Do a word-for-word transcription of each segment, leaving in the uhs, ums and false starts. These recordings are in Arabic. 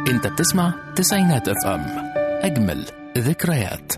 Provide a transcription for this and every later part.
انت بتسمع تسعينات اف ام، اجمل ذكريات.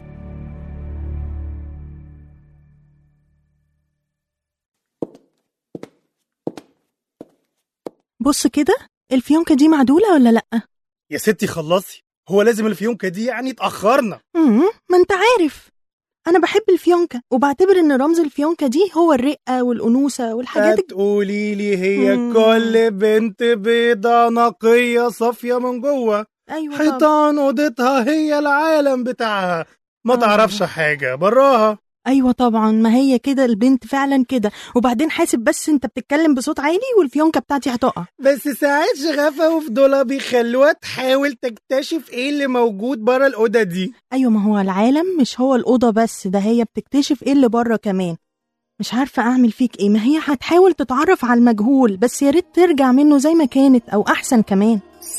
بص كده، الفيونكة دي معدولة ولا لأ؟ يا ستي خلصي، هو لازم الفيونكة دي يعني اتأخرنا؟ امم ما انت عارف انا بحب الفيونكة وبعتبر ان رمز الفيونكة دي هو الرقة والأنوثة والحاجات الج... تقولي لي هي مم. كل بنت بيضة نقية صافية من جوه. ايوه طبعا. حيطان اوضتها هي العالم بتاعها، ما آه. تعرفش حاجة براها. ايوه طبعا، ما هي كده البنت فعلا كده. وبعدين حاسب بس، انت بتتكلم بصوت عالي والفيونكة بتاعتي هتقع. بس ساعات شغفة وفضولها بيخلوها تحاول تكتشف ايه اللي موجود برا الأوضة دي. ايوه، ما هو العالم مش هو الأوضة بس، ده هي بتكتشف ايه اللي بره كمان. مش عارفة اعمل فيك ايه، ما هي هتحاول تتعرف على المجهول، بس يا ريت ترجع منه زي ما كانت او احسن كمان.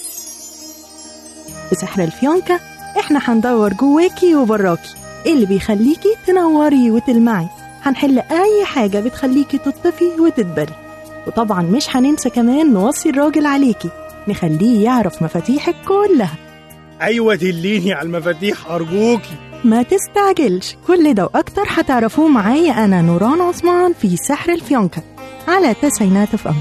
بسحر الفيونكة احنا هندور جواكي وبراكي ايه اللي بيخليكي تنوري وتلمعي. هنحل اي حاجة بتخليكي تطفي وتدبري، وطبعا مش هننسى كمان نوصي الراجل عليكي، نخليه يعرف مفاتيحك كلها. أيوة دليني على المفاتيح أرجوكي. ما تستعجلش، كل ده وأكتر هتعرفوه معايا أنا نوران عثمان في سحر الفيونكة على تسعينات اف ام.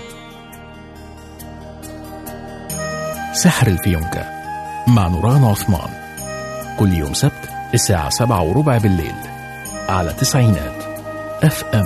سحر الفيونكة مع نوران عثمان، كل يوم سبت الساعة سبعة وربع بالليل على تسعينات اف ام.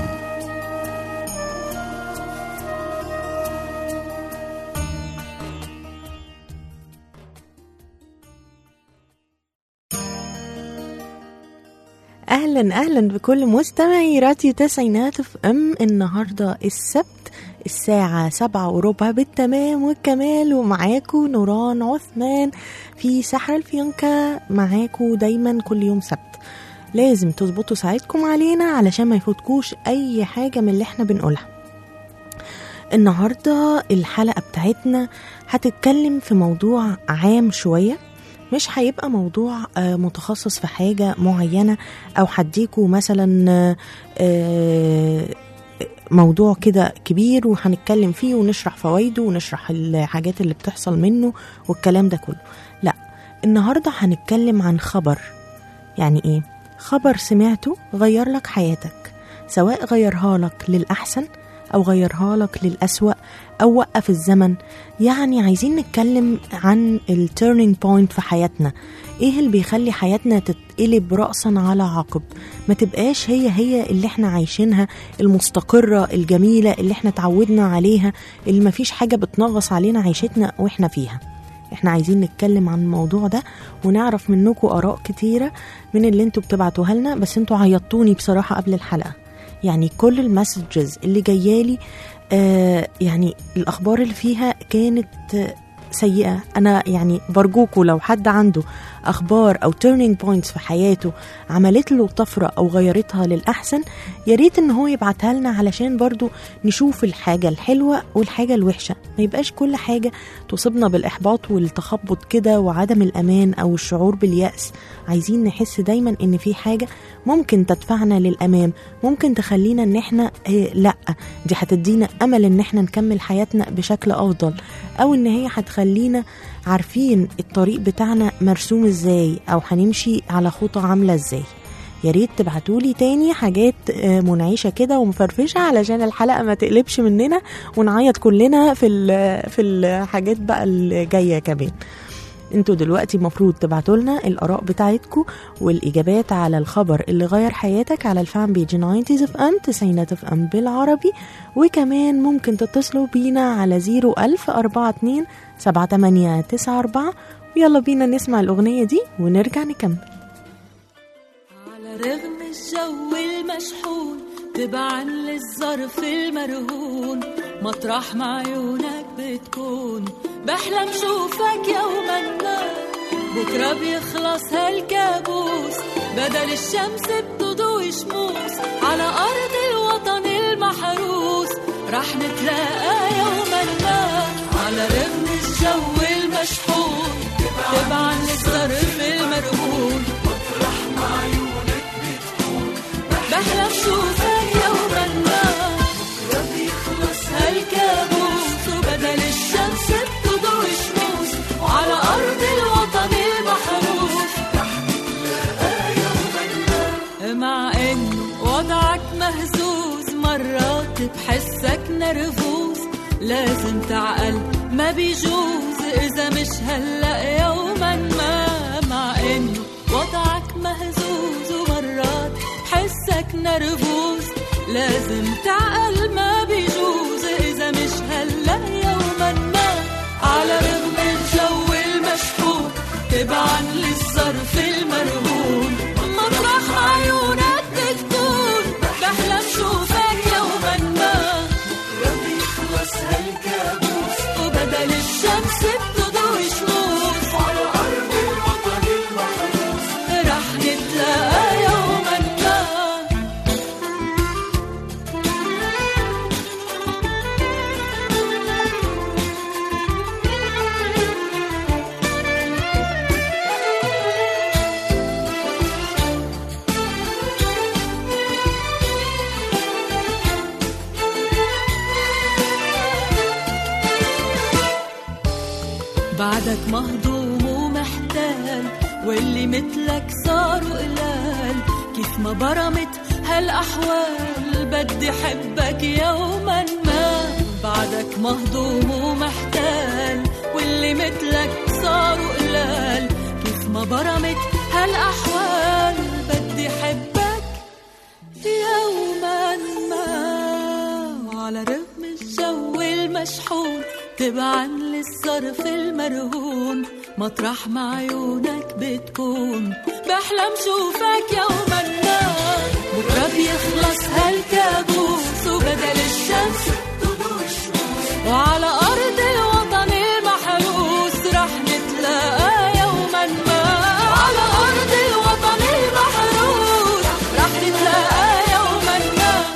أهلا أهلا بكل مستمعي راديو تسعينات اف ام. النهاردة السبت الساعة سبعة وربع بالتمام والكمال، ومعاكو نوران عثمان في سحر الفيونكة. معاكو دايما كل يوم سبت، لازم تظبطوا ساعتكم علينا علشان ما يفوتكوش أي حاجة من اللي احنا بنقولها. النهاردة الحلقة بتاعتنا هتتكلم في موضوع عام شوية، مش هيبقى موضوع متخصص في حاجة معينة أو حديكوا مثلا موضوع كده كبير وهنتكلم فيه ونشرح فوائده ونشرح الحاجات اللي بتحصل منه والكلام ده كله. لا، النهاردة هنتكلم عن خبر. يعني ايه خبر سمعته غير لك حياتك، سواء غيرها لك للأحسن أو غيرها لك للأسوأ أو وقف الزمن. يعني عايزين نتكلم عن التيرنينج بوينت في حياتنا، إيه اللي بيخلي حياتنا تتقلب رأسا على عقب، ما تبقاش هي هي اللي احنا عايشينها المستقرة الجميلة اللي احنا تعودنا عليها، اللي ما فيش حاجة بتنغص علينا عيشتنا واحنا فيها. احنا عايزين نتكلم عن الموضوع ده ونعرف منكم آراء كتيرة من اللي انتوا بتبعتوها لنا. بس انتوا عيطتوني بصراحة قبل الحلقة، يعني كل المسجز اللي جايالي آه يعني الأخبار اللي فيها كانت آه سيئة. أنا يعني برجوكوا لو حد عنده أخبار أو turning points في حياته عملت له طفرة أو غيرتها للأحسن، ياريت إن هو يبعتها لنا علشان برضو نشوف الحاجة الحلوة والحاجة الوحشة، ما يبقاش كل حاجة تصيبنا بالإحباط والتخبط كده وعدم الأمان أو الشعور باليأس. عايزين نحس دايما إن في حاجة ممكن تدفعنا للأمام، ممكن تخلينا إن إحنا إيه لأ دي هتدينا أمل إن إحنا نكمل حياتنا بشكل أفضل، أو إن هي هتخلينا عارفين الطريق بتاعنا مرسوم إزاي أو هنمشي على خطة عاملة إزاي. ياريت تبعتولي تاني حاجات منعيشة كده ومفرفشة علشان الحلقة ما تقلبش مننا ونعيط كلنا في في الحاجات بقى اللي جاية كمان. انتوا دلوقتي مفروض تبعتولنا الآراء بتاعتكم والإجابات على الخبر اللي غير حياتك على الفان بيج تسعينات اف ام تسعينات اف ام بالعربي، وكمان ممكن تتصلوا بينا على زيرو ألف أربعة اتنين سبعة تمانية تسعة أربعة. ويلا بينا نسمع الأغنية دي ونرجع نكمل. على رغم الجو المشحون تبعن للظرف المرهون، مطرح مع عيونك بتكون بحلم شوفك يوما ما، بكرة بيخلص هالكابوس بدل الشمس بتضوي شموس، على أرض الوطن المحروس رح نتلاقى يوما ما. على رغم الجو المشحون تبعن للظرف المرهون، مطرح مع عيونك بتكون بحلم شوفك يوما ما، بكرة بيخلص هالكابوس وبدل الشمس بتضوي شموس، وعلى أرض نرفوز لازم تعقل ما بيجوز إذا مش هلأ يوما ما، مع إنه وضعك مهزوز ومرات حسك نرفوز لازم تعقل ما بيجوز إذا مش هلأ يوما ما. على رغم الجو المشحون تبعا للظرف المرهون مطرح عيونك بتكون بحلم شوفك يوما ما. ربي يخلص هالكابوس وبدل الشمس بتضوي شموس على أرض الوطن المحروس رح نتلاقى يوما ما. بعدك مهضوم ومحتال واللي مثلك صاروا قلال، كيف ما برمت هالأحوال بدي حبك يوما ما. بعدك مهضوم ومحتال واللي مثلك صاروا قلال، كيف ما برمت هالأحوال بدي حبك يوما ما. وعلى رغم الجو المشحون تبعا للظرف المرهون مطرح مع عيونك بتكون بحلم شوفك يوما ما. بكرة بيخلص هالكابوس وبدل الشمس تضوي الشموس وعلى أرض الوطن المحروس رح نتلاقى يوما ما. على أرض الوطن المحروس رح نتلاقى يوما ما.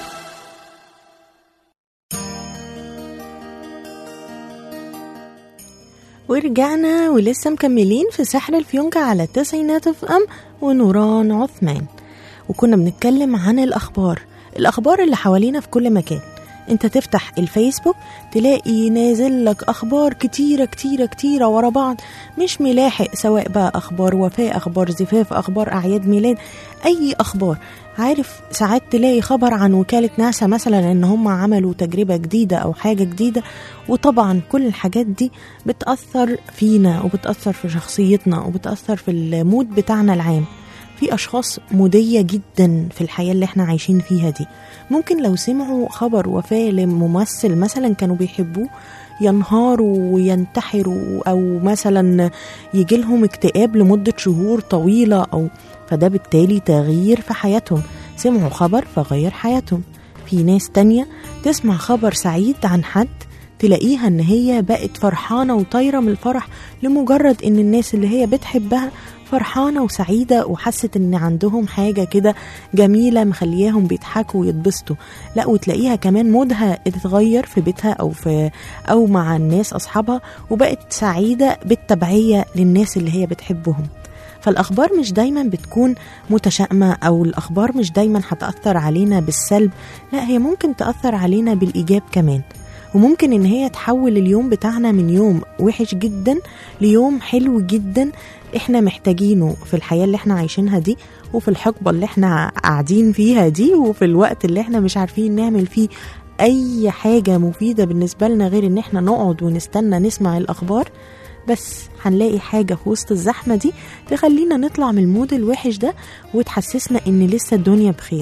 ورجعنا ولسه مكملين في سحر الفيونكة على التسعينات اف ام ونوران عثمان، وكنا بنتكلم عن الأخبار الأخبار اللي حوالينا في كل مكان. انت تفتح الفيسبوك تلاقي نازل لك أخبار كتيرة كتيرة كتيرة ورا بعض، مش ملاحق، سواء بقى أخبار وفاة، أخبار زفاف، أخبار أعياد ميلاد، أي أخبار. عارف ساعات تلاقي خبر عن وكالة ناسا مثلا ان هم عملوا تجربة جديدة او حاجة جديدة، وطبعا كل الحاجات دي بتأثر فينا وبتأثر في شخصيتنا وبتأثر في المود بتاعنا العام. في أشخاص مودية جدا في الحياة اللي احنا عايشين فيها دي، ممكن لو سمعوا خبر وفاة لممثل مثلا كانوا بيحبوه ينهاروا وينتحروا، أو مثلا يجيلهم اكتئاب لمدة شهور طويلة، أو فده بالتالي تغيير في حياتهم. سمعوا خبر فغير حياتهم. في ناس تانية تسمع خبر سعيد عن حد تلاقيها ان هي بقت فرحانة وطايرة من الفرح لمجرد ان الناس اللي هي بتحبها فرحانة وسعيدة وحست ان عندهم حاجة كده جميلة مخلياهم بيضحكوا ويتبسطوا. لا، وتلاقيها كمان مودها اتغير في بيتها او في او مع الناس اصحابها وبقت سعيدة بالتبعية للناس اللي هي بتحبهم. فالأخبار مش دايما بتكون متشائمة، أو الأخبار مش دايما هتأثر علينا بالسلب، لا هي ممكن تأثر علينا بالإيجاب كمان، وممكن إن هي تحول اليوم بتاعنا من يوم وحش جدا ليوم حلو جدا إحنا محتاجينه في الحياة اللي إحنا عايشينها دي، وفي الحقبة اللي إحنا قاعدين فيها دي، وفي الوقت اللي إحنا مش عارفين نعمل فيه أي حاجة مفيدة بالنسبة لنا غير إن إحنا نقعد ونستنى نسمع الأخبار. بس هنلاقي حاجة في وسط الزحمة دي تخلينا نطلع من المود الوحش ده وتحسسنا ان لسه الدنيا بخير.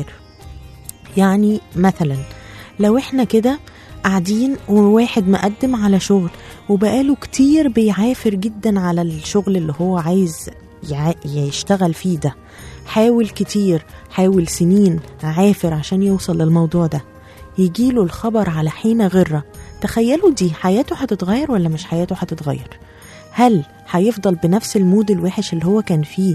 يعني مثلا لو احنا كده قاعدين وواحد مقدم على شغل وبقاله كتير بيعافر جدا على الشغل اللي هو عايز يشتغل فيه ده، حاول كتير، حاول سنين، عافر عشان يوصل للموضوع ده، يجيله الخبر على حين غرة. تخيلوا دي حياته هتتغير ولا مش حياته هتتغير؟ هل هيفضل بنفس المود الوحش اللي هو كان فيه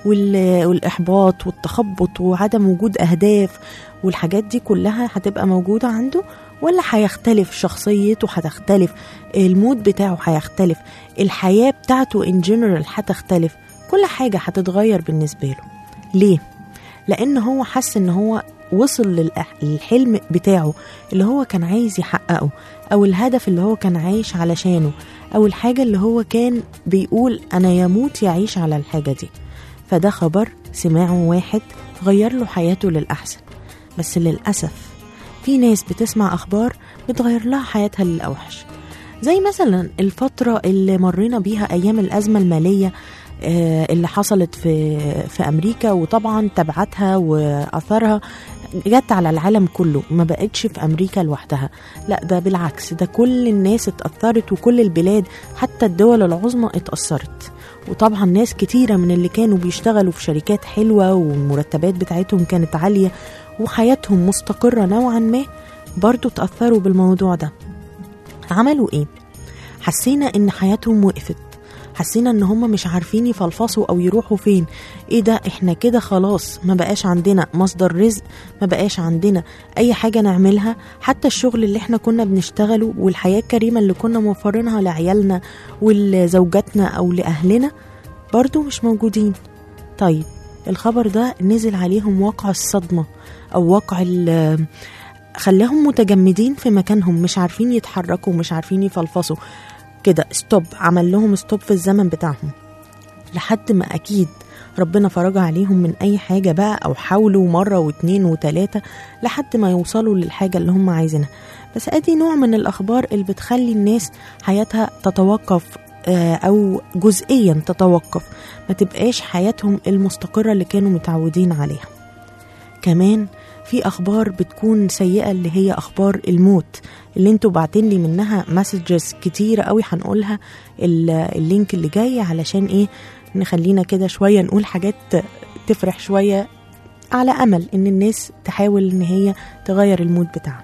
والإحباط والتخبط وعدم وجود أهداف والحاجات دي كلها هتبقى موجودة عنده، ولا هيختلف شخصيته، هتختلف المود بتاعه، هيختلف الحياة بتاعته in general هتختلف، كل حاجة هتتغير بالنسبة له. ليه؟ لأن هو حس إن هو وصل للحلم بتاعه اللي هو كان عايز يحققه، أو الهدف اللي هو كان عايش علشانه، أو الحاجة اللي هو كان بيقول أنا يموت يعيش على الحاجة دي. فده خبر سمعه واحد غير له حياته للأحسن. بس للأسف في ناس بتسمع أخبار بتغير لها حياتها للأوحش، زي مثلا الفترة اللي مرينا بيها أيام الأزمة المالية اللي حصلت في في أمريكا، وطبعا تبعاتها وأثرها جت على العالم كله، ما بقتش في أمريكا لوحدها، لا ده بالعكس، ده كل الناس اتأثرت وكل البلاد حتى الدول العظمى اتأثرت. وطبعا ناس كتيرة من اللي كانوا بيشتغلوا في شركات حلوة والمرتبات بتاعتهم كانت عالية وحياتهم مستقرة نوعا ما برضو تأثروا بالموضوع ده. عملوا ايه؟ حسينا ان حياتهم وقفت، حسينا ان هم مش عارفين يفلفصوا او يروحوا فين. ايه ده؟ احنا كده خلاص ما بقاش عندنا مصدر رزق، ما بقاش عندنا اي حاجة نعملها، حتى الشغل اللي احنا كنا بنشتغله والحياة الكريمة اللي كنا موفرينها لعيالنا ولزوجاتنا او لاهلنا برضو مش موجودين. طيب الخبر ده نزل عليهم واقع الصدمة او واقع خلاهم متجمدين في مكانهم، مش عارفين يتحركوا، مش عارفين يفلفصوا كده. ستوب، عمل لهم ستوب في الزمن بتاعهم، لحد ما أكيد ربنا فرج عليهم من أي حاجة بقى، أو حاولوا مرة واتنين وتلاتة لحد ما يوصلوا للحاجة اللي هم عايزينها. بس أدي نوع من الأخبار اللي بتخلي الناس حياتها تتوقف أو جزئيا تتوقف، ما تبقاش حياتهم المستقرة اللي كانوا متعودين عليها. كمان في أخبار بتكون سيئة، اللي هي أخبار الموت اللي انتوا بعتين لي منها مسجز كتيرة قوي، هنقولها اللينك اللي جاي علشان ايه نخلينا كده شوية نقول حاجات تفرح شوية، على أمل ان الناس تحاول ان هي تغير المود بتاعها.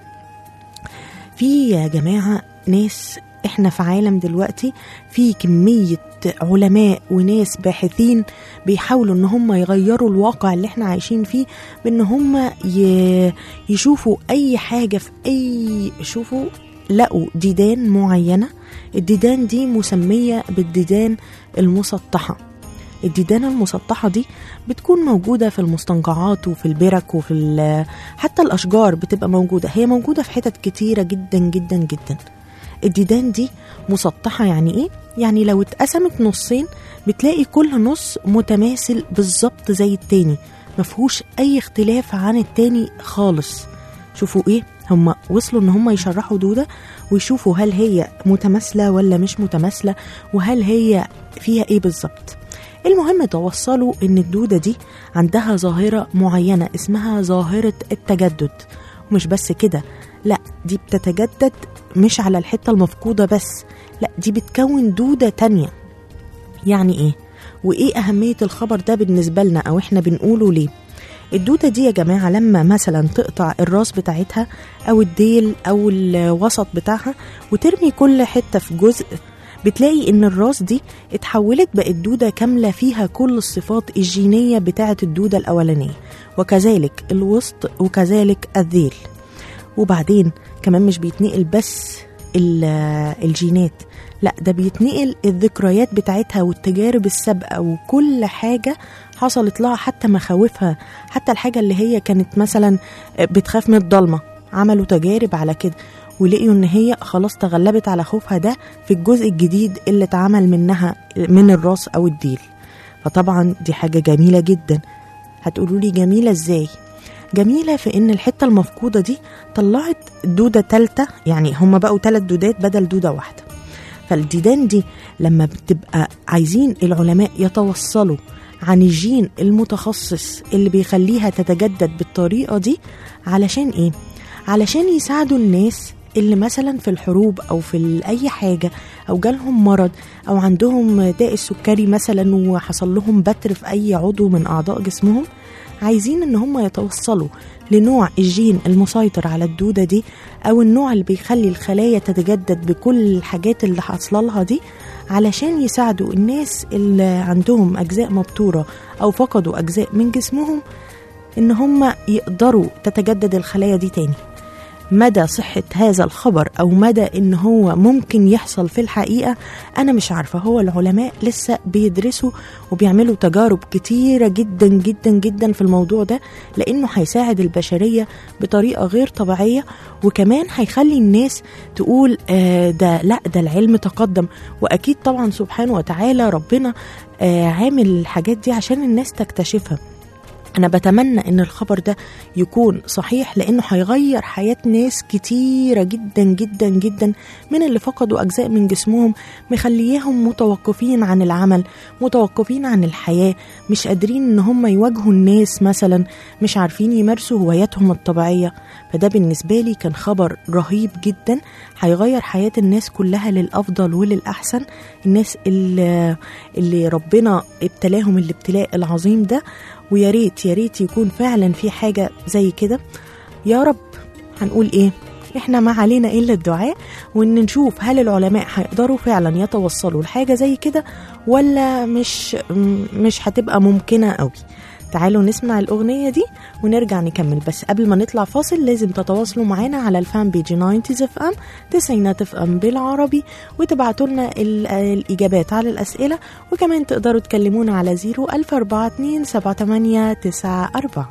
في يا جماعة ناس، احنا في عالم دلوقتي في كمية علماء وناس باحثين بيحاولوا ان هم يغيروا الواقع اللي احنا عايشين فيه، بان هم يشوفوا اي حاجة في اي شوفوا لقوا ديدان معينة. الديدان دي مسمية بالديدان المسطحة. الديدان المسطحة دي بتكون موجودة في المستنقعات وفي البرك وفي حتى الأشجار بتبقى موجودة، هي موجودة في حتت كتيرة جدا جدا جدا. الديدان دي مسطحة يعني ايه؟ يعني لو اتقسمت نصين بتلاقي كل نص متماثل بالظبط زي التاني، مفهوش اي اختلاف عن التاني خالص. شوفوا ايه، هم وصلوا ان هم يشرحوا دودة ويشوفوا هل هي متماثلة ولا مش متماثلة، وهل هي فيها ايه بالظبط. المهم توصلوا ان الدودة دي عندها ظاهرة معينة اسمها ظاهرة التجدد. ومش بس كده، لا دي بتتجدد مش على الحتة المفقودة بس، لا دي بتكون دودة تانية. يعني ايه؟ وايه اهمية الخبر ده بالنسبة لنا او احنا بنقوله ليه؟ الدودة دي يا جماعة لما مثلا تقطع الراس بتاعتها او الديل او الوسط بتاعها وترمي كل حتة في جزء، بتلاقي ان الراس دي اتحولت بقت دودة كاملة فيها كل الصفات الجينية بتاعة الدودة الاولانية، وكذلك الوسط وكذلك الذيل. وبعدين كمان مش بيتنقل بس الجينات، لا ده بيتنقل الذكريات بتاعتها والتجارب السابقة وكل حاجة حصلت لها، حتى مخاوفها، حتى الحاجة اللي هي كانت مثلا بتخاف من الضلمة عملوا تجارب على كده ولقيوا ان هي خلاص تغلبت على خوفها ده في الجزء الجديد اللي اتعمل منها من الراس او الديل. فطبعا دي حاجة جميلة جدا. هتقولوا لي جميلة ازاي؟ جميلة في ان الحتة المفقودة دي طلعت دودة تالتة، يعني هم بقوا تلات دودات بدل دودة واحدة. فالديدان دي لما بتبقى عايزين العلماء يتوصلوا عن الجين المتخصص اللي بيخليها تتجدد بالطريقة دي، علشان ايه؟ علشان يساعدوا الناس اللي مثلا في الحروب او في اي حاجة او جالهم مرض او عندهم داء السكري مثلا وحصل لهم بتر في اي عضو من اعضاء جسمهم، عايزين ان هم يتوصلوا لنوع الجين المسيطر على الدودة دي او النوع اللي بيخلي الخلايا تتجدد بكل الحاجات اللي حصل لها دي، علشان يساعدوا الناس اللي عندهم اجزاء مبتورة او فقدوا اجزاء من جسمهم ان هم يقدروا تتجدد الخلايا دي تاني. مدى صحة هذا الخبر أو مدى إن هو ممكن يحصل في الحقيقة أنا مش عارفة. هو العلماء لسه بيدرسوا وبيعملوا تجارب كتيرة جدا جدا جدا في الموضوع ده، لأنه هيساعد البشرية بطريقة غير طبيعية، وكمان هيخلي الناس تقول آه ده لا ده العلم تقدم. وأكيد طبعا سبحانه وتعالى ربنا آه عامل الحاجات دي عشان الناس تكتشفها. أنا بتمنى إن الخبر ده يكون صحيح، لأنه هيغير حياة ناس كتيرة جدا جدا جدا من اللي فقدوا أجزاء من جسمهم، مخليهم متوقفين عن العمل، متوقفين عن الحياة، مش قادرين إن هم يواجهوا الناس مثلا، مش عارفين يمارسوا هواياتهم الطبيعية. فده بالنسبة لي كان خبر رهيب جدا، هيغير حياة الناس كلها للأفضل وللأحسن. الناس اللي, اللي ربنا ابتلاهم الابتلاء العظيم ده، ويا ريت يا ريت يكون فعلا في حاجة زي كده. يا رب. هنقول ايه؟ احنا ما علينا الا الدعاء، وان نشوف هل العلماء هيقدروا فعلا يتوصلوا لحاجة زي كده ولا مش مش هتبقى ممكنة قوي. تعالوا نسمع الأغنية دي ونرجع نكمل، بس قبل ما نطلع فاصل لازم تتواصلوا معانا على الفان بيج تسعين اف ام تسعينات اف ام بالعربي، وتبعتوا لنا الإجابات على الأسئلة، وكمان تقدروا تكلمونا على زيرو ألف أربعة اتنين سبعة تمانية تسعة أربعة.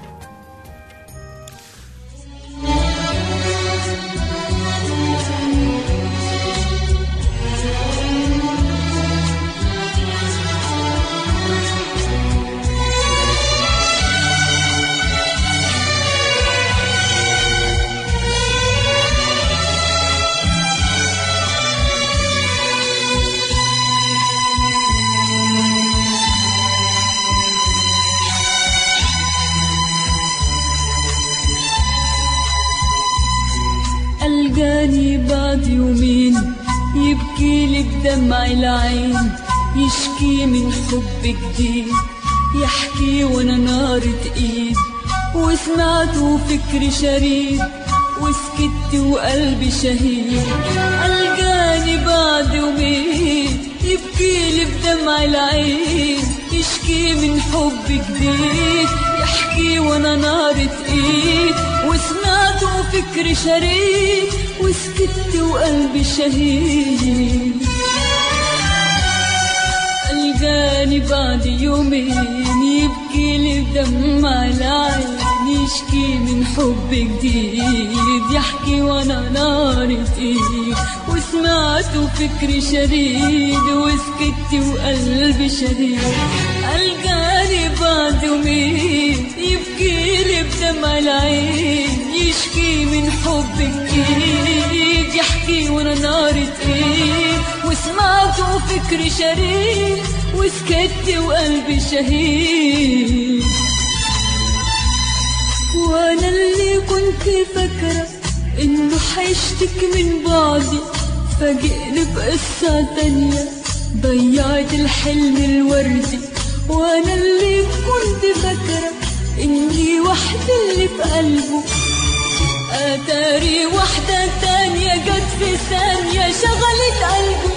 جاني بعد يومين يبكي لي بدمع العين، يشكي من حب جديد، يحكي وانا نار ايد، وسمعته فكري شريد، وسكت وقلبي شهيد. الجاني بعد يومين يبكي لي بدمع العين، يشكي من حب جديد، يحكي وانا نار ايد، وسمعته فكري شريد، وسكت وقلبي شهيد. الجاني بعد يومين يبكي لي بدمع العين، يشكي من حب جديد، يحكي وانا نار ايد، وسمعته فكري شريد، وسكت وقلبي شهيد. الجاني بعد يومين يبكي لي بدمع العين، يشكي من حب جديد، يحكي وانا نار ايد، وسمعته فكري شريد، وسكت وقلبي شهيد. وانا اللي كنت فاكرة انه حيشتك من بعدي، فاجئني بقصة تانية، ضيعت الحلم الوردي. وانا اللي كنت فاكرة اني وحدة اللي في قلبه، اتاري وحدة تانية جت في ثانية شغلت قلبه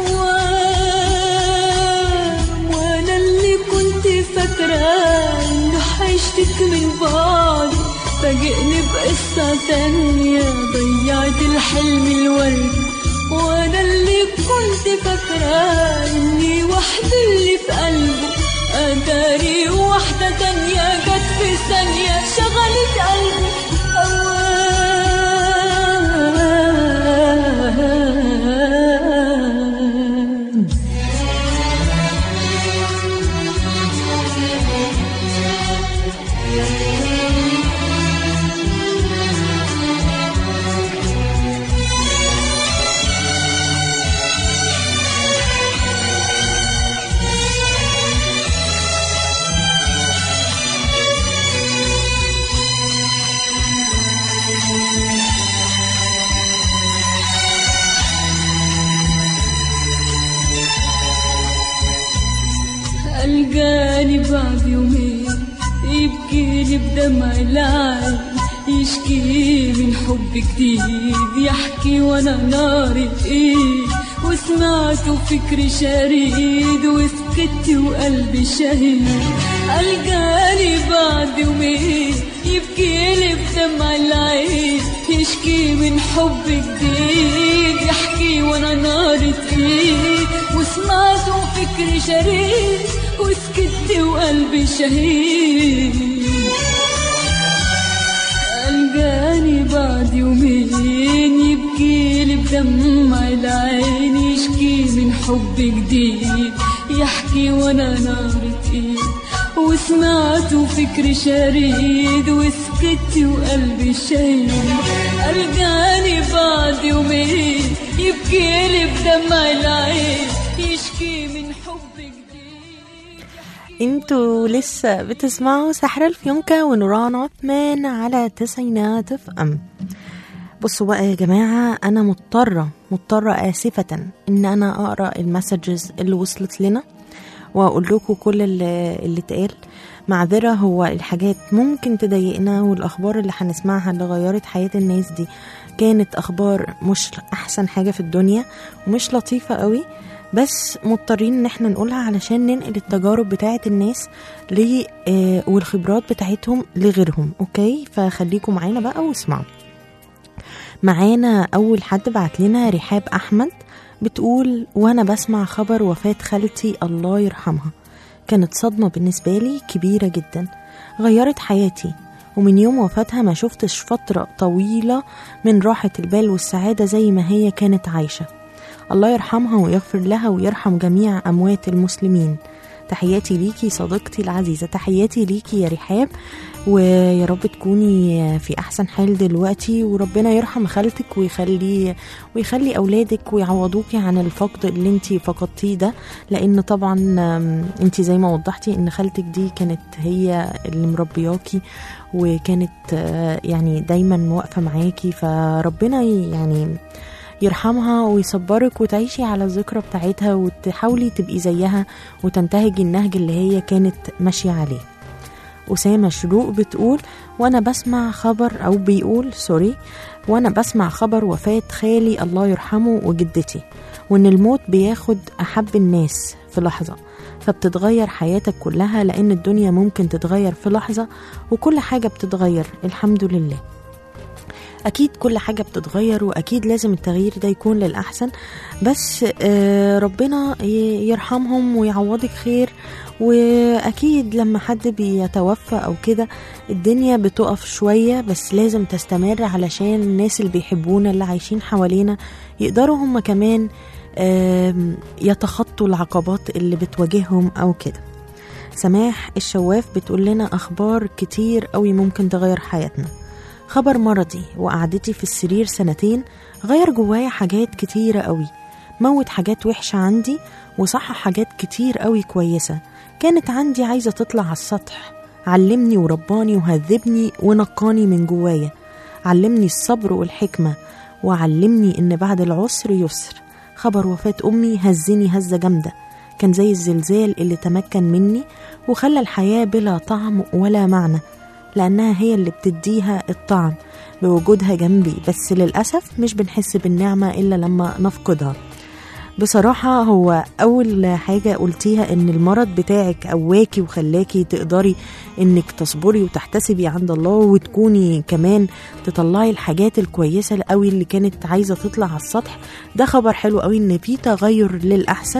اوام. وانا اللي كنت فاكرة انه حيشتك من بعدي، فاجئني بقصة تانية، ضيعت الحلم الوردي. وانا اللي كنت فاكرة اني وحدة اللي في قلبه، اتاري وحدة تانية جت في ثانية شغلت قلبي اوام. الجاني بعد يومين يبكي لي بدمع العين، يشكي من حب جديد، يحكي وانا نار ايد، وسمعته فكري شريد، وسكت وقلبي شهيد. الجاني بعد يومين يبكي لي بدمع العين، يشكي من حب جديد، يحكي وانا نار ايد، وسمعته فكري شريد، وسكت وقلبي شهيد. الجاني بعد يومين يبكي لي بدمع العين، يشكي من حب جديد، يحكي وانا نار ايد، وسمعت وفكري شريد وسكت وقلبي شهيد ألقاني بعد يومين يبكي لي بدمع العين يشكي من حب جديد. انتوا لسه بتسمعوا سحر الفيونكة ونوران عثمان على تسعينات اف ام. بصوا بقى يا جماعة، أنا مضطرة مضطرة آسفة إن أنا أقرأ المسجز اللي وصلت لنا وأقول لكم كل اللي, اللي اتقال. معذرة، هو الحاجات ممكن تضايقنا، والأخبار اللي هنسمعها اللي غيرت حياة الناس دي كانت أخبار مش أحسن حاجة في الدنيا ومش لطيفة قوي، بس مضطرين ان احنا نقولها علشان ننقل التجارب بتاعة الناس ل آه والخبرات بتاعتهم لغيرهم. اوكي، فخليكم معانا بقى واسمعوا. معانا اول حد بعت لنا رحاب احمد، بتقول وانا بسمع خبر وفاة خالتي الله يرحمها كانت صدمة بالنسبة لي كبيرة جدا، غيرت حياتي، ومن يوم وفاتها ما شفتش فترة طويلة من راحة البال والسعادة زي ما هي كانت عايشة. الله يرحمها ويغفر لها ويرحم جميع أموات المسلمين. تحياتي ليكي صديقتي العزيزة، تحياتي ليكي يا رحاب، ويا رب تكوني في أحسن حال دلوقتي، وربنا يرحم خالتك ويخلي ويخلي أولادك ويعوضوكي عن الفقد اللي انتي فقدتيه ده، لأن طبعا انتي زي ما وضحتي ان خالتك دي كانت هي اللي مربياكي وكانت يعني دايما واقفة معاكي، فربنا يعني يرحمها ويصبرك وتعيشي على الذكرى بتاعتها وتحاولي تبقي زيها وتنتهجي النهج اللي هي كانت ماشية عليه. أسامة شروق بتقول وانا بسمع خبر او بيقول سوري وانا بسمع خبر وفاة خالي الله يرحمه وجدتي، وان الموت بياخد احب الناس في لحظة، فبتتغير حياتك كلها، لان الدنيا ممكن تتغير في لحظة وكل حاجة بتتغير الحمد لله. أكيد كل حاجة بتتغير، وأكيد لازم التغيير ده يكون للأحسن، بس ربنا يرحمهم ويعوضك خير. وأكيد لما حد بيتوفى أو كده الدنيا بتقف شوية، بس لازم تستمر علشان الناس اللي بيحبونا اللي عايشين حوالينا يقدروا هم كمان يتخطوا العقبات اللي بتواجههم أو كده. سماح الشواف بتقول لنا أخبار كتير قوي ممكن تغير حياتنا. خبر مرضي وقعدتي في السرير سنتين غير جوايا حاجات كتيرة قوي، موت حاجات وحشة عندي وصح حاجات كتير قوي كويسة كانت عندي عايزة تطلع على السطح. علمني ورباني وهذبني ونقاني من جوايا، علمني الصبر والحكمة، وعلمني ان بعد العسر يسر. خبر وفاة أمي هزني هزة جامدة، كان زي الزلزال اللي تمكن مني وخلى الحياة بلا طعم ولا معنى، لأنها هي اللي بتديها الطعم بوجودها جنبي، بس للأسف مش بنحس بالنعمة إلا لما نفقدها. بصراحة هو أول حاجة قلتيها إن المرض بتاعك قواكي وخلاكي تقدري إنك تصبري وتحتسبي عند الله، وتكوني كمان تطلعي الحاجات الكويسة القوي اللي كانت عايزة تطلع على السطح. ده خبر حلو قوي إن في تغير للأحسن،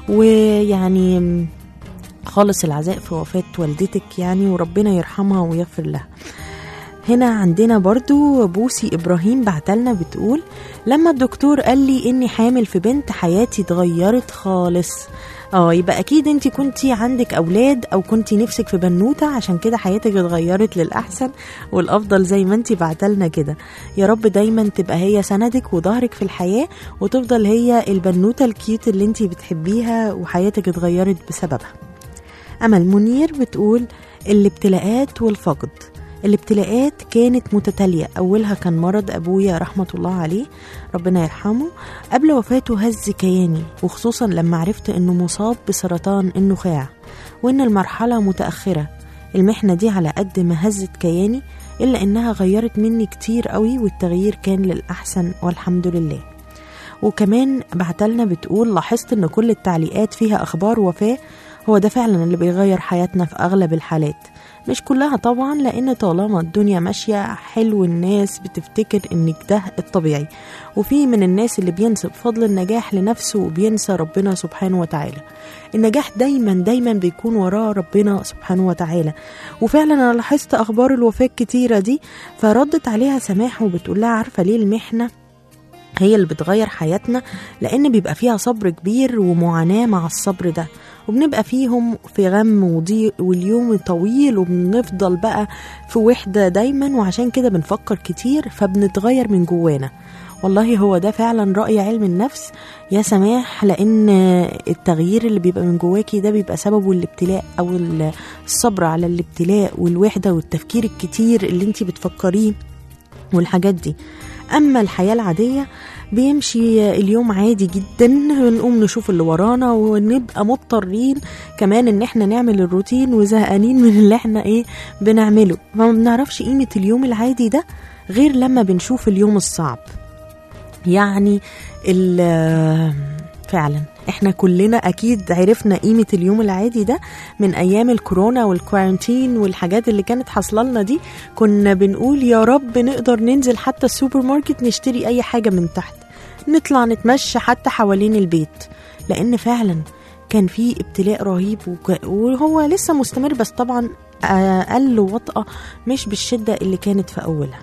ويعني خالص العزاء في وفاة والدتك يعني، وربنا يرحمها ويغفر لها. هنا عندنا برضو بوسي إبراهيم بعتلنا بتقول لما الدكتور قال لي إني حامل في بنت حياتي اتغيرت خالص. اه يبقى أكيد انتي كنتي عندك أولاد أو كنتي نفسك في بنوتة، عشان كده حياتك اتغيرت للأحسن والأفضل زي ما انتي بعتلنا كده. يا رب دايما تبقى هي سندك وظهرك في الحياة، وتفضل هي البنوتة الكيوت اللي انتي بتحبيها وحياتك اتغيرت بسببها. أمل منير بتقول الابتلاءات والفقد. الابتلاءات كانت متتالية، أولها كان مرض أبويا رحمة الله عليه ربنا يرحمه، قبل وفاته هز كياني، وخصوصا لما عرفت أنه مصاب بسرطان النخاع وأن المرحلة متأخرة. المحنة دي على قد ما هزت كياني إلا أنها غيرت مني كتير قوي، والتغيير كان للأحسن والحمد لله. وكمان بعتلنا بتقول لاحظت أن كل التعليقات فيها أخبار وفاة، هو ده فعلا اللي بيغير حياتنا في أغلب الحالات، مش كلها طبعا، لأن طالما الدنيا ماشية حلو الناس بتفتكر إنك ده الطبيعي، وفي من الناس اللي بينسب فضل النجاح لنفسه وبينسى ربنا سبحانه وتعالى. النجاح دايما دايما بيكون وراه ربنا سبحانه وتعالى. وفعلا أنا لاحظت أخبار الوفاة كتيرة دي، فردت عليها سماح وبتقول لها عارفة ليه المحنة هي اللي بتغير حياتنا؟ لأن بيبقى فيها صبر كبير ومعاناة مع الصبر ده، وبنبقى فيهم في غم وضيق واليوم طويل وبنفضل بقى في وحدة دايما، وعشان كده بنفكر كتير فبنتغير من جوانا. والله هو ده فعلا رأي علم النفس يا سماح، لأن التغيير اللي بيبقى من جواكي ده بيبقى سببه الابتلاء أو الصبر على الابتلاء والوحدة والتفكير الكتير اللي انتي بتفكريه والحاجات دي. أما الحياة العادية بيمشي اليوم عادي جدا، نقوم نشوف اللي ورانا ونبقى مضطرين كمان ان احنا نعمل الروتين وزهقانين من اللي احنا ايه بنعمله، ما بنعرفش قيمة اليوم العادي ده غير لما بنشوف اليوم الصعب. يعني فعلا احنا كلنا اكيد عرفنا قيمة اليوم العادي ده من ايام الكورونا والكوارنتين والحاجات اللي كانت حصلالنا دي. كنا بنقول يا رب نقدر ننزل حتى السوبر ماركت نشتري اي حاجة من تحت، نطلع نتمشى حتى حوالين البيت، لان فعلا كان في ابتلاء رهيب وهو لسه مستمر، بس طبعا اقل وطأة مش بالشدة اللي كانت في اولها.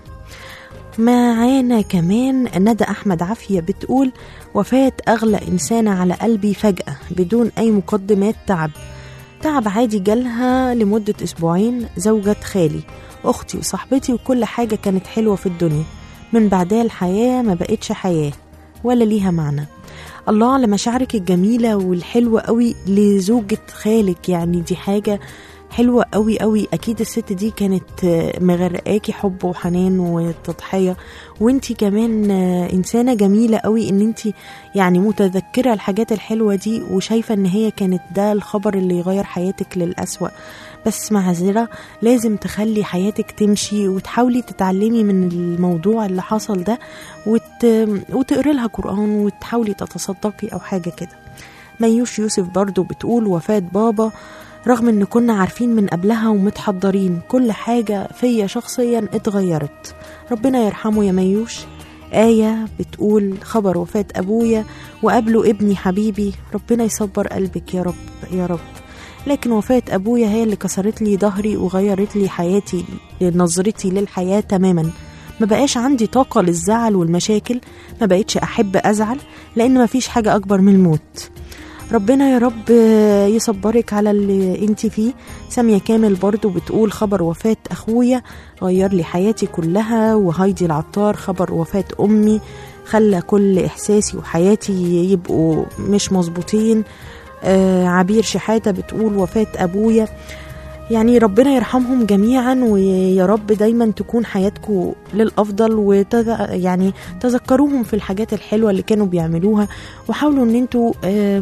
معانا كمان ندى أحمد عافية بتقول وفاة أغلى إنسانة على قلبي فجأة بدون أي مقدمات، تعب تعب عادي جالها لمدة أسبوعين، زوجة خالي أختي وصاحبتي وكل حاجة كانت حلوة في الدنيا، من بعدها الحياة ما بقتش حياة ولا ليها معنى. الله على مشاعرك الجميلة والحلوة قوي لزوجة خالك، يعني دي حاجة حلوة قوي قوي. أكيد الست دي كانت مغرقاكي حب وحنان وتضحية، وانتي كمان إنسانة جميلة قوي ان انتي يعني متذكرة الحاجات الحلوة دي وشايفة ان هي كانت ده الخبر اللي يغير حياتك للأسوأ. بس معذرة لازم تخلي حياتك تمشي وتحاولي تتعلمي من الموضوع اللي حصل ده وت... وتقري لها قرآن وتحاولي تتصدقي أو حاجة كده. ميوش يوسف برضو بتقول وفاة بابا رغم ان كنا عارفين من قبلها ومتحضرين، كل حاجة فيا شخصيا اتغيرت، ربنا يرحمه يا ميوش. آية بتقول خبر وفاة أبويا وقبله ابني حبيبي، ربنا يصبر قلبك يا رب يا رب. لكن وفاة أبويا هي اللي كسرت لي ظهري وغيرت لي حياتي، نظرتي للحياة تماما. ما بقاش عندي طاقة للزعل والمشاكل، ما بقيتش أحب أزعل لأن ما فيش حاجة أكبر من الموت. ربنا يا رب يصبرك على اللي انت فيه. سامية كامل برضو بتقول خبر وفاة أخويا غير لي حياتي كلها. وهايدي العطار خبر وفاة أمي خلى كل إحساسي وحياتي يبقوا مش مظبوطين. آه عبير شحاتة بتقول وفاة أبويا، يعني ربنا يرحمهم جميعا ويا رب دايما تكون حياتكم للأفضل، وتذ... يعني تذكروهم في الحاجات الحلوة اللي كانوا بيعملوها وحاولوا ان انتوا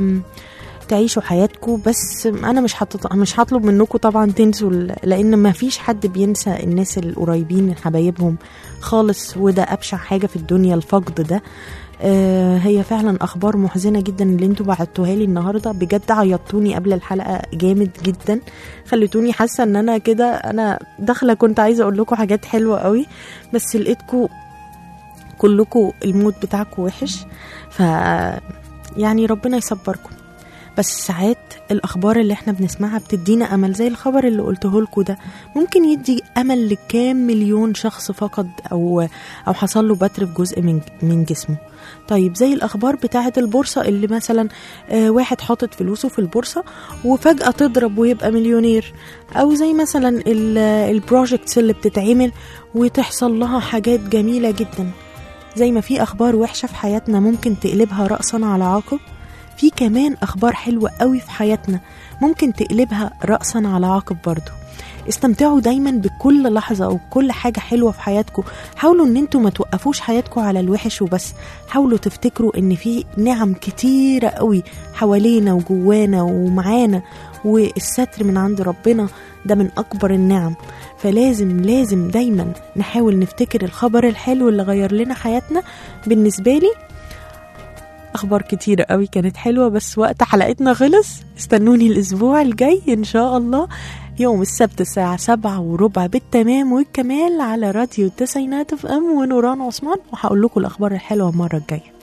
تعيشوا حياتكم. بس انا مش حط... مش هطلب منكم طبعا تنسوا، لان ما فيش حد بينسى الناس القريبين حبايبهم خالص، وده أبشع حاجة في الدنيا الفقد ده. آه هي فعلا اخبار محزنه جدا اللي انتوا بعتوها لي النهارده، بجد عيطتوني قبل الحلقه جامد جدا، خليتوني حاسه ان انا كده انا داخله كنت عايزه اقول لكم حاجات حلوه قوي بس لقيتكم كلكم المود بتاعكم وحش، ف يعني ربنا يصبركم. بس ساعات الأخبار اللي احنا بنسمعها بتدينا أمل، زي الخبر اللي قلته لكم ده ممكن يدي أمل لكام مليون شخص فقد أو أو حصل له بتر في جزء من من جسمه. طيب زي الأخبار بتاعة البورصة اللي مثلا آه واحد حاطط فلوسه في البورصة وفجأة تضرب ويبقى مليونير، أو زي مثلا البروجيكتس اللي بتتعمل وتحصل لها حاجات جميلة جدا. زي ما في أخبار وحشة في حياتنا ممكن تقلبها رأسا على عقب، في كمان أخبار حلوة قوي في حياتنا ممكن تقلبها رأسا على عقب برضو. استمتعوا دايما بكل لحظة أو كل حاجة حلوة في حياتكم. حاولوا ان انتوا ما توقفوش حياتكم على الوحش وبس، حاولوا تفتكروا ان في نعم كتيرة قوي حوالينا وجوانا ومعانا، والستر من عند ربنا ده من أكبر النعم. فلازم لازم دايما نحاول نفتكر الخبر الحلو اللي غير لنا حياتنا. بالنسبة لي أخبار كتيرة قوي كانت حلوة، بس وقت حلقتنا خلص. استنوني الأسبوع الجاي إن شاء الله يوم السبت الساعة سبعة وربع بالتمام والكمال على راديو التسعينات اف ام ونوران عثمان، وهقول لكم الأخبار الحلوة المرة الجاية.